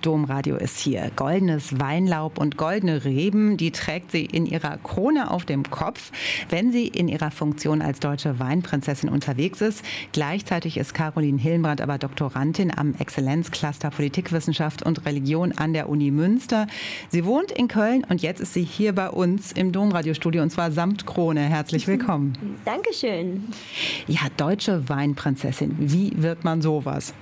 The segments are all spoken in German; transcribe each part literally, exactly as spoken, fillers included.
Domradio ist hier. Goldenes Weinlaub und goldene Reben, die trägt sie in ihrer Krone auf dem Kopf, wenn sie in ihrer Funktion als deutsche Weinprinzessin unterwegs ist. Gleichzeitig ist Caroline Hillenbrand aber Doktorandin am Exzellenzcluster Politikwissenschaft und Religion an der Uni Münster. Sie wohnt in Köln und jetzt ist sie hier bei uns im Domradiostudio und zwar samt Krone. Herzlich willkommen. Dankeschön. Ja, deutsche Weinprinzessin. Wie wird man sowas?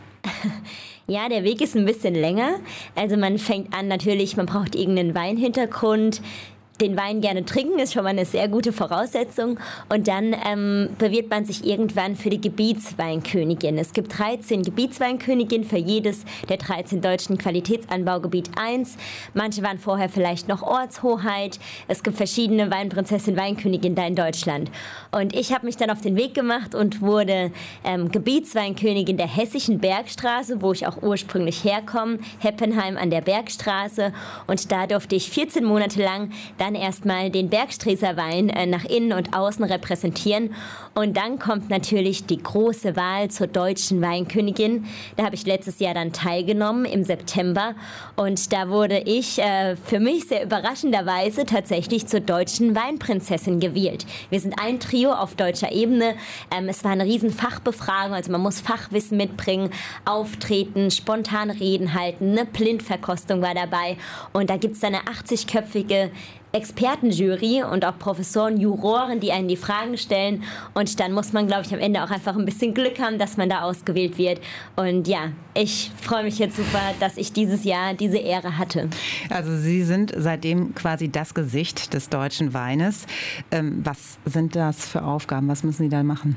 Ja, der Weg ist ein bisschen länger. Also man fängt an natürlich, man braucht irgendeinen Weinhintergrund. Den Wein gerne trinken ist schon mal eine sehr gute Voraussetzung. Und dann ähm, bewirbt man sich irgendwann für die Gebietsweinkönigin. Es gibt dreizehn Gebietsweinköniginnen für jedes der dreizehn deutschen Qualitätsanbaugebiet eins. Manche waren vorher vielleicht noch Ortshoheit. Es gibt verschiedene Weinprinzessin, Weinköniginnen da in Deutschland. Und ich habe mich dann auf den Weg gemacht und wurde ähm, Gebietsweinkönigin der Hessischen Bergstraße, wo ich auch ursprünglich herkomme, Heppenheim an der Bergstraße. Und da durfte ich vierzehn Monate lang dann erstmal den Bergstreßer Wein äh, nach innen und außen repräsentieren. Und dann kommt natürlich die große Wahl zur deutschen Weinkönigin. Da habe ich letztes Jahr dann teilgenommen im September. Und da wurde ich äh, für mich sehr überraschenderweise tatsächlich zur deutschen Weinprinzessin gewählt. Wir sind ein Trio auf deutscher Ebene. Ähm, es war eine riesen Fachbefragung, also man muss Fachwissen mitbringen, auftreten, spontan Reden halten, eine Blindverkostung war dabei. Und da gibt es dann eine achtzigköpfige Expertenjury und auch Professoren, Juroren, die einen die Fragen stellen. Und dann muss man, glaube ich, am Ende auch einfach ein bisschen Glück haben, dass man da ausgewählt wird. Und ja, ich freue mich jetzt super, dass ich dieses Jahr diese Ehre hatte. Also Sie sind seitdem quasi das Gesicht des deutschen Weines. Ähm, was sind das für Aufgaben? Was müssen Sie da machen?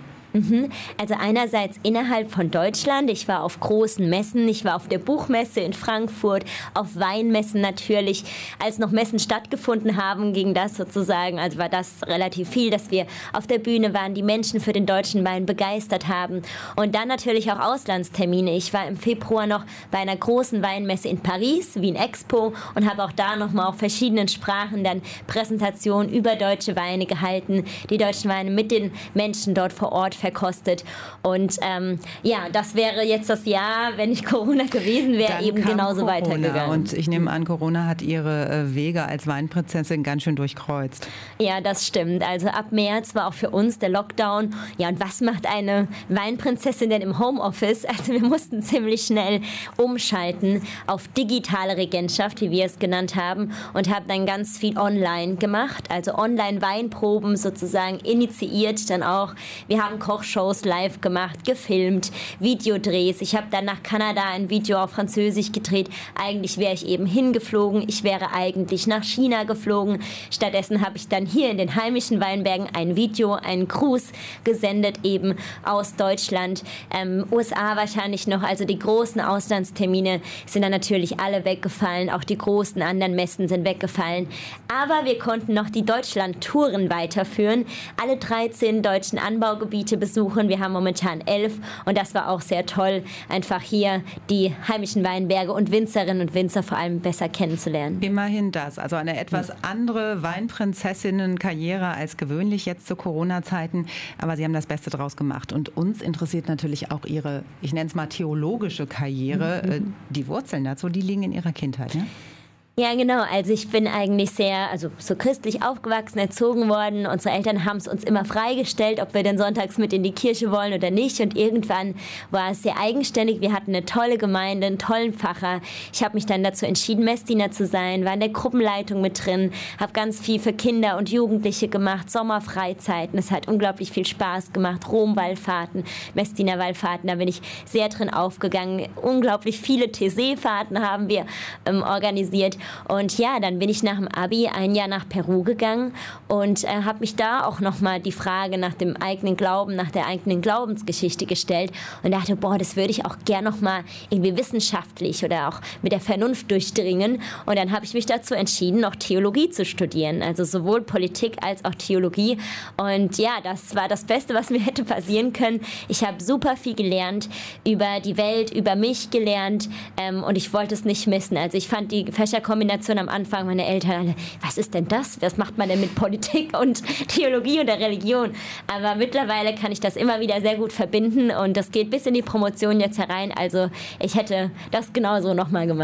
Also einerseits innerhalb von Deutschland. Ich war auf großen Messen. Ich war auf der Buchmesse in Frankfurt, auf Weinmessen natürlich. Als noch Messen stattgefunden haben, ging das sozusagen, also war das relativ viel, dass wir auf der Bühne waren, die Menschen für den deutschen Wein begeistert haben. Und dann natürlich auch Auslandstermine. Ich war im Februar noch bei einer großen Weinmesse in Paris, Wien Expo, und habe auch da nochmal auf verschiedenen Sprachen dann Präsentationen über deutsche Weine gehalten, die deutschen Weine mit den Menschen dort vor Ort verkostet. Und ähm, ja, das wäre jetzt das Jahr, wenn nicht Corona gewesen wäre, eben genauso Corona weitergegangen. Und ich nehme an, Corona hat Ihre äh, Wege als Weinprinzessin ganz schön durchkreuzt. Ja, das stimmt. Also ab März war auch für uns der Lockdown. Ja, und was macht eine Weinprinzessin denn im Homeoffice? Also wir mussten ziemlich schnell umschalten auf digitale Regentschaft, wie wir es genannt haben, und haben dann ganz viel online gemacht. Also Online-Weinproben sozusagen initiiert dann auch. Wir haben Kochshows live gemacht, gefilmt, Videodrehs. Ich habe dann nach Kanada ein Video auf Französisch gedreht. Eigentlich wäre ich eben hingeflogen. Ich wäre eigentlich nach China geflogen. Stattdessen habe ich dann hier in den heimischen Weinbergen ein Video, einen Gruß gesendet, eben aus Deutschland. Ähm, U S A wahrscheinlich noch. Also die großen Auslandstermine sind dann natürlich alle weggefallen. Auch die großen anderen Messen sind weggefallen. Aber wir konnten noch die Deutschland-Touren weiterführen. Alle dreizehn deutschen Anbaugebiete besuchen. Wir haben momentan elf und das war auch sehr toll, einfach hier die heimischen Weinberge und Winzerinnen und Winzer vor allem besser kennenzulernen. Immerhin das. Also eine etwas andere Weinprinzessinnen-Karriere als gewöhnlich jetzt zu Corona-Zeiten. Aber Sie haben das Beste draus gemacht. Und uns interessiert natürlich auch Ihre, ich nenne es mal theologische Karriere. Mhm. Die Wurzeln dazu, die liegen in Ihrer Kindheit, ne? Ja, genau. Also ich bin eigentlich sehr, also so christlich aufgewachsen, erzogen worden. Unsere Eltern haben es uns immer freigestellt, ob wir denn sonntags mit in die Kirche wollen oder nicht. Und irgendwann war es sehr eigenständig. Wir hatten eine tolle Gemeinde, einen tollen Pfarrer. Ich habe mich dann dazu entschieden, Messdiener zu sein, war in der Gruppenleitung mit drin, habe ganz viel für Kinder und Jugendliche gemacht, Sommerfreizeiten. Es hat unglaublich viel Spaß gemacht, Romwallfahrten, Messdiener-Wallfahrten. Da bin ich sehr drin aufgegangen. Unglaublich viele T C-Fahrten haben wir ähm, organisiert. Und ja, dann bin ich nach dem Abi ein Jahr nach Peru gegangen und äh, habe mich da auch nochmal die Frage nach dem eigenen Glauben, nach der eigenen Glaubensgeschichte gestellt und dachte, boah, das würde ich auch gern nochmal irgendwie wissenschaftlich oder auch mit der Vernunft durchdringen. Und dann habe ich mich dazu entschieden, noch Theologie zu studieren, also sowohl Politik als auch Theologie. Und ja, das war das Beste, was mir hätte passieren können. Ich habe super viel gelernt über die Welt, über mich gelernt ähm, und ich wollte es nicht missen. Also ich fand die Fächerkombination am Anfang, meine Eltern alle, was ist denn das? Was macht man denn mit Politik und Theologie oder Religion? Aber mittlerweile kann ich das immer wieder sehr gut verbinden und das geht bis in die Promotion jetzt herein. Also ich hätte das genauso nochmal gemacht.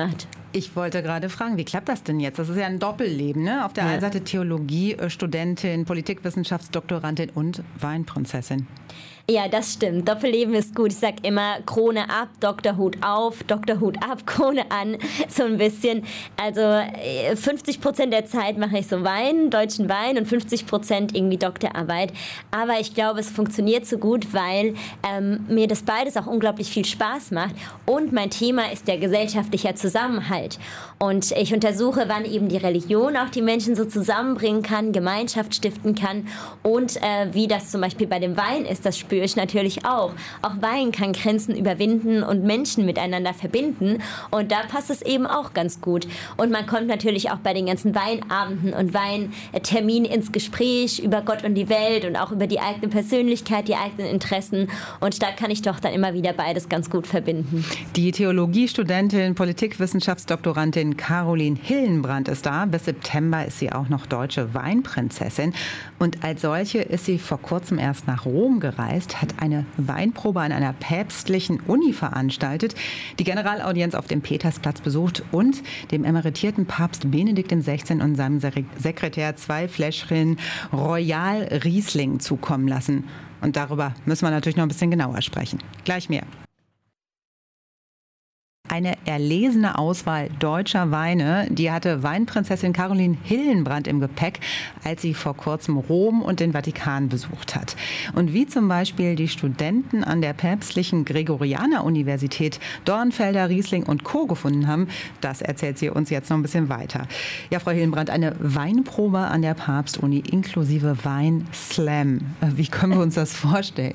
Ich wollte gerade fragen, wie klappt das denn jetzt? Das ist ja ein Doppelleben, ne? Auf der ja. einen Seite Theologie-Studentin, Politikwissenschaftsdoktorandin und Weinprinzessin. Ja, das stimmt. Doppelleben ist gut. Ich sage immer, Krone ab, Doktorhut auf, Doktorhut ab, Krone an, so ein bisschen. Also fünfzig Prozent der Zeit mache ich so Wein, deutschen Wein und fünfzig Prozent irgendwie Doktorarbeit. Aber ich glaube, es funktioniert so gut, weil ähm, mir das beides auch unglaublich viel Spaß macht. Und mein Thema ist der gesellschaftliche Zusammenhalt. Und ich untersuche, wann eben die Religion auch die Menschen so zusammenbringen kann, Gemeinschaft stiften kann und äh, wie das zum Beispiel bei dem Wein ist, das spüre ich natürlich auch. Auch Wein kann Grenzen überwinden und Menschen miteinander verbinden und da passt es eben auch ganz gut. Und man kommt natürlich auch bei den ganzen Weinabenden und Weinterminen ins Gespräch über Gott und die Welt und auch über die eigene Persönlichkeit, die eigenen Interessen und da kann ich doch dann immer wieder beides ganz gut verbinden. Die Theologiestudentin, Politikwissenschaftsdoktorandin Caroline Hillenbrand ist da. Bis September ist sie auch noch deutsche Weinprinzessin und als solche ist sie vor kurzem erst nach Rom gereist, hat eine Weinprobe an einer päpstlichen Uni veranstaltet, die Generalaudienz auf dem Petersplatz besucht und dem emeritierten Papst Benedikt der Sechzehnte und seinem Sekretär zwei Fläschchen Royal Riesling zukommen lassen. Und darüber müssen wir natürlich noch ein bisschen genauer sprechen. Gleich mehr. Eine erlesene Auswahl deutscher Weine, die hatte Weinprinzessin Caroline Hillenbrand im Gepäck, als sie vor kurzem Rom und den Vatikan besucht hat. Und wie zum Beispiel die Studenten an der päpstlichen Gregorianer-Universität Dornfelder, Riesling und Co. gefunden haben, das erzählt sie uns jetzt noch ein bisschen weiter. Ja, Frau Hillenbrand, eine Weinprobe an der Papstuni inklusive Wein-Slam. Wie können wir uns das vorstellen?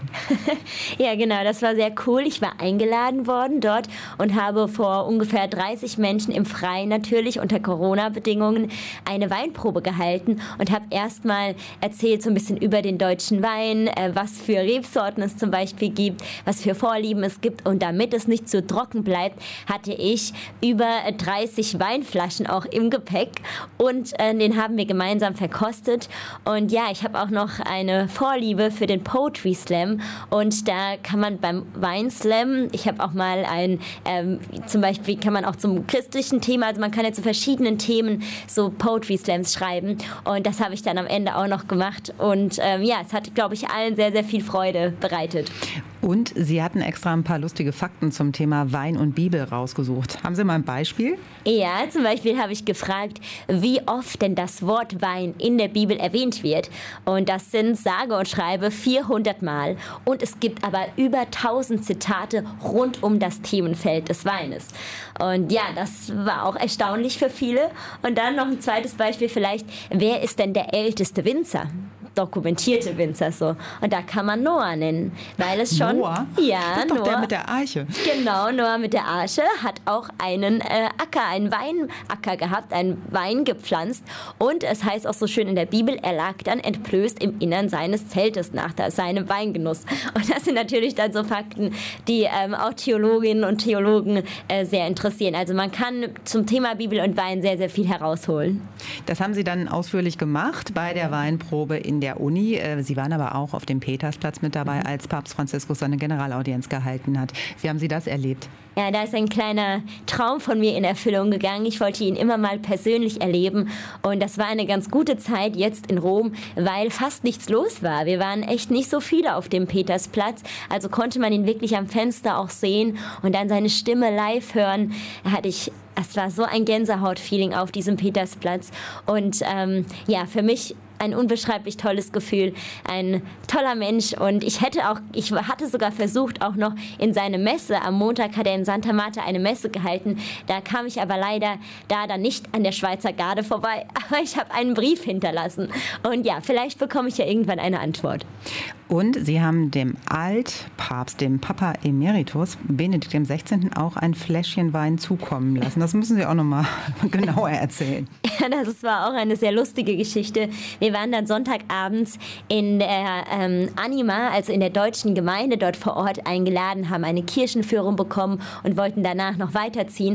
Ja, genau, das war sehr cool. Ich war eingeladen worden dort und habe vor ungefähr dreißig Menschen im Freien natürlich unter Corona-Bedingungen eine Weinprobe gehalten und habe erstmal erzählt so ein bisschen über den deutschen Wein, äh, was für Rebsorten es zum Beispiel gibt, was für Vorlieben es gibt und damit es nicht zu trocken bleibt, hatte ich über dreißig Weinflaschen auch im Gepäck und äh, den haben wir gemeinsam verkostet und ja, ich habe auch noch eine Vorliebe für den Poetry Slam und da kann man beim Weinslam, ich habe auch mal ein ähm, zum Beispiel kann man auch zum christlichen Thema, also man kann ja zu verschiedenen Themen so Poetry Slams schreiben und das habe ich dann am Ende auch noch gemacht und ähm, ja, es hat, glaube ich, allen sehr, sehr viel Freude bereitet. Und Sie hatten extra ein paar lustige Fakten zum Thema Wein und Bibel rausgesucht. Haben Sie mal ein Beispiel? Ja, zum Beispiel habe ich gefragt, wie oft denn das Wort Wein in der Bibel erwähnt wird. Und das sind sage und schreibe vierhundert Mal. Und es gibt aber über tausend Zitate rund um das Themenfeld des Weines. Und ja, das war auch erstaunlich für viele. Und dann noch ein zweites Beispiel vielleicht, wer ist denn der älteste Winzer? Dokumentierte Winzer so. Und da kann man Noah nennen, weil es schon... Noah? Ja, das ist doch Noah. Der mit der Arche. Genau, Noah mit der Arche hat auch einen äh, Acker, einen Weinacker gehabt, einen Wein gepflanzt und es heißt auch so schön in der Bibel, er lag dann entblößt im Innern seines Zeltes nach seinem Weingenuss. Und das sind natürlich dann so Fakten, die ähm, auch Theologinnen und Theologen äh, sehr interessieren. Also man kann zum Thema Bibel und Wein sehr, sehr viel herausholen. Das haben Sie dann ausführlich gemacht bei der Weinprobe in der Uni. Sie waren aber auch auf dem Petersplatz mit dabei, als Papst Franziskus seine Generalaudienz gehalten hat. Wie haben Sie das erlebt? Ja, da ist ein kleiner Traum von mir in Erfüllung gegangen. Ich wollte ihn immer mal persönlich erleben und das war eine ganz gute Zeit jetzt in Rom, weil fast nichts los war. Wir waren echt nicht so viele auf dem Petersplatz, also konnte man ihn wirklich am Fenster auch sehen und dann seine Stimme live hören. Da hatte ich Es war so ein Gänsehaut-Feeling auf diesem Petersplatz und ähm, ja, für mich ein unbeschreiblich tolles Gefühl, ein toller Mensch und ich hätte auch, ich hatte sogar versucht, auch noch in seine Messe, am Montag hat er in Santa Marta eine Messe gehalten, da kam ich aber leider da dann nicht an der Schweizer Garde vorbei, aber ich habe einen Brief hinterlassen und ja, vielleicht bekomme ich ja irgendwann eine Antwort. Und Sie haben dem Altpapst, dem Papa Emeritus, Benedikt der Sechzehnte, auch ein Fläschchen Wein zukommen lassen. Das müssen Sie auch noch mal genauer erzählen. Ja, das war auch eine sehr lustige Geschichte. Wir waren dann Sonntagabends in der ähm, Anima, also in der deutschen Gemeinde dort vor Ort eingeladen, haben eine Kirchenführung bekommen und wollten danach noch weiterziehen.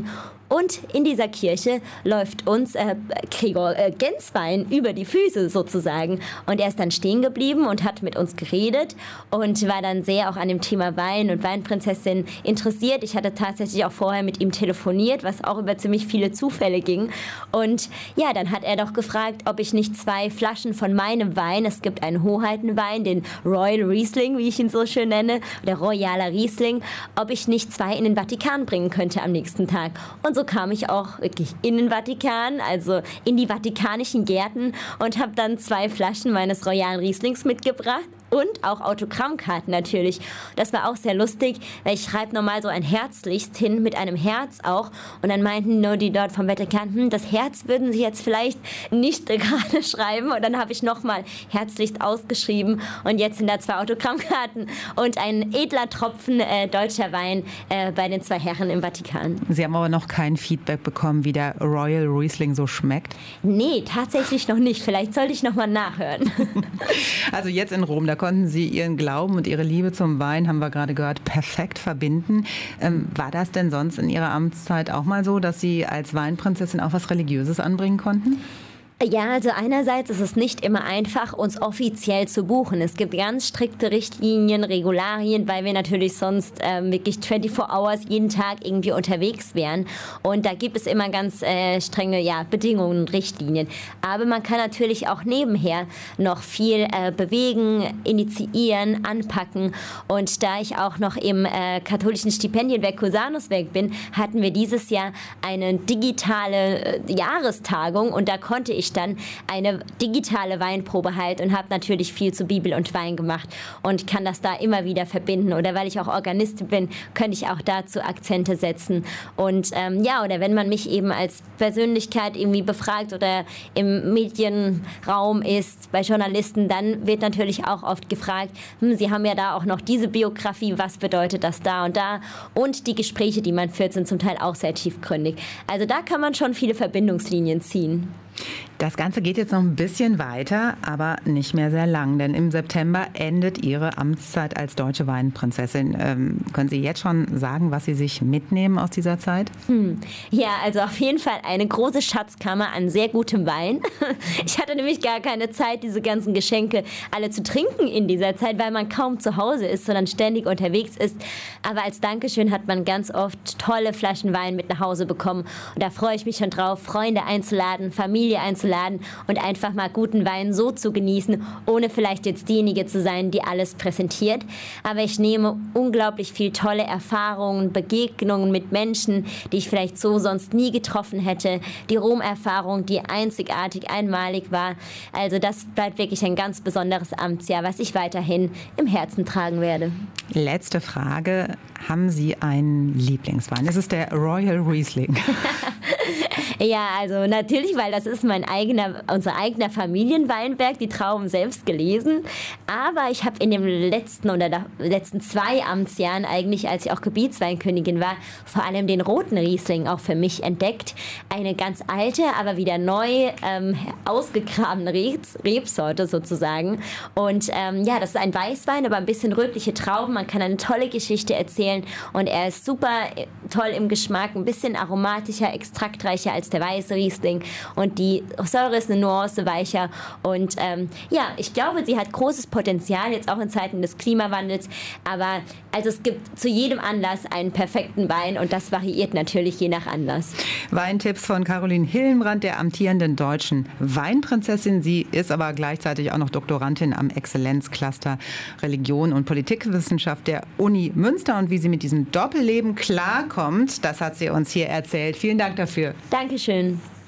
Und in dieser Kirche läuft uns äh, Gregor äh, Genswein über die Füße sozusagen. Und er ist dann stehen geblieben und hat mit uns geredet und war dann sehr auch an dem Thema Wein und Weinprinzessin interessiert. Ich hatte tatsächlich auch vorher mit ihm telefoniert, was auch über ziemlich viele Zufälle ging. Und ja, dann hat er doch gefragt, ob ich nicht zwei Flaschen von meinem Wein, es gibt einen Hoheitenwein, den Royal Riesling, wie ich ihn so schön nenne, der Royaler Riesling, ob ich nicht zwei in den Vatikan bringen könnte am nächsten Tag. Und so kam ich auch wirklich in den Vatikan, also in die vatikanischen Gärten und habe dann zwei Flaschen meines Royalen Rieslings mitgebracht. Und auch Autogrammkarten natürlich. Das war auch sehr lustig, weil ich schreibe normal so ein Herzlichst hin mit einem Herz auch. Und dann meinten nur die dort vom Vatikan, hm, das Herz würden sie jetzt vielleicht nicht gerade schreiben. Und dann habe ich nochmal Herzlichst ausgeschrieben. Und jetzt sind da zwei Autogrammkarten und ein edler Tropfen äh, deutscher Wein äh, bei den zwei Herren im Vatikan. Sie haben aber noch kein Feedback bekommen, wie der Royal Riesling so schmeckt? Nee, tatsächlich noch nicht. Vielleicht sollte ich nochmal nachhören. Also jetzt in Rom, da konnten Sie Ihren Glauben und Ihre Liebe zum Wein, haben wir gerade gehört, perfekt verbinden. Ähm, war das denn sonst in Ihrer Amtszeit auch mal so, dass Sie als Weinprinzessin auch was Religiöses anbringen konnten? Ja, also einerseits ist es nicht immer einfach, uns offiziell zu buchen. Es gibt ganz strikte Richtlinien, Regularien, weil wir natürlich sonst ähm, wirklich vierundzwanzig Hours jeden Tag irgendwie unterwegs wären. Und da gibt es immer ganz äh, strenge ja, Bedingungen und Richtlinien. Aber man kann natürlich auch nebenher noch viel äh, bewegen, initiieren, anpacken. Und da ich auch noch im äh, katholischen Stipendienwerk Cusanuswerk bin, hatten wir dieses Jahr eine digitale äh, Jahrestagung und da konnte ich dann eine digitale Weinprobe halten und habe natürlich viel zu Bibel und Wein gemacht und kann das da immer wieder verbinden. Oder weil ich auch Organistin bin, könnte ich auch dazu Akzente setzen. Und ähm, ja, oder wenn man mich eben als Persönlichkeit irgendwie befragt oder im Medienraum ist, bei Journalisten, dann wird natürlich auch oft gefragt, hm, Sie haben ja da auch noch diese Biografie, was bedeutet das da und da? Und die Gespräche, die man führt, sind zum Teil auch sehr tiefgründig. Also da kann man schon viele Verbindungslinien ziehen. Das Ganze geht jetzt noch ein bisschen weiter, aber nicht mehr sehr lang, denn im September endet Ihre Amtszeit als deutsche Weinprinzessin. Ähm, können Sie jetzt schon sagen, was Sie sich mitnehmen aus dieser Zeit? Hm. Ja, also auf jeden Fall eine große Schatzkammer an sehr gutem Wein. Ich hatte nämlich gar keine Zeit, diese ganzen Geschenke alle zu trinken in dieser Zeit, weil man kaum zu Hause ist, sondern ständig unterwegs ist. Aber als Dankeschön hat man ganz oft tolle Flaschen Wein mit nach Hause bekommen. Und da freue ich mich schon drauf, Freunde einzuladen, Familie einzuladen und einfach mal guten Wein so zu genießen, ohne vielleicht jetzt diejenige zu sein, die alles präsentiert. Aber ich nehme unglaublich viel tolle Erfahrungen, Begegnungen mit Menschen, die ich vielleicht so sonst nie getroffen hätte. Die Rom-Erfahrung, die einzigartig, einmalig war. Also das bleibt wirklich ein ganz besonderes Amtsjahr, was ich weiterhin im Herzen tragen werde. Letzte Frage. Haben Sie einen Lieblingswein? Es ist der Royal Riesling. Ja, also natürlich, weil das ist mein eigener, unser eigener Familienweinberg, die Trauben selbst gelesen. Aber ich habe in den letzten oder der letzten zwei Amtsjahren eigentlich, als ich auch Gebietsweinkönigin war, vor allem den roten Riesling auch für mich entdeckt. Eine ganz alte, aber wieder neu ähm, ausgegrabene Rebs, Rebsorte sozusagen. Und ähm, ja, das ist ein Weißwein, aber ein bisschen rötliche Trauben. Man kann eine tolle Geschichte erzählen und er ist super toll im Geschmack, ein bisschen aromatischer, extraktreicher als der weiße Riesling und die Säure ist eine Nuance weicher und ähm, ja, ich glaube, sie hat großes Potenzial, jetzt auch in Zeiten des Klimawandels, aber also es gibt zu jedem Anlass einen perfekten Wein und das variiert natürlich je nach Anlass. Weintipps von Caroline Hillenbrand, der amtierenden deutschen Weinprinzessin. Sie ist aber gleichzeitig auch noch Doktorandin am Exzellenzcluster Religion und Politikwissenschaft der Uni Münster und wie sie mit diesem Doppelleben klarkommt, das hat sie uns hier erzählt. Vielen Dank dafür. Dankeschön.